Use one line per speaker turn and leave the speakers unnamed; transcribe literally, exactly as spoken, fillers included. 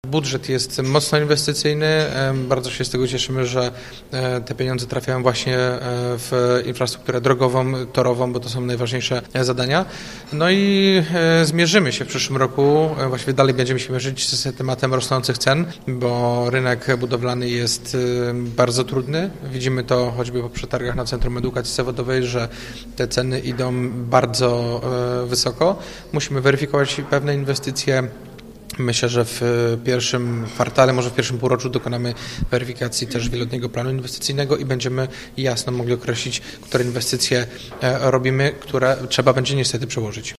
Budżet jest mocno inwestycyjny. Bardzo się z tego cieszymy, że te pieniądze trafiają właśnie w infrastrukturę drogową, torową, bo to są najważniejsze zadania. No i zmierzymy się w przyszłym roku, właściwie dalej będziemy się mierzyć z tematem rosnących cen, bo rynek budowlany jest bardzo trudny. Widzimy to choćby po przetargach na Centrum Edukacji Zawodowej, że te ceny idą bardzo wysoko. Musimy weryfikować pewne inwestycje. Myślę, że w pierwszym kwartale, może w pierwszym półroczu dokonamy weryfikacji też wieloletniego planu inwestycyjnego i będziemy jasno mogli określić, które inwestycje robimy, które trzeba będzie niestety przełożyć.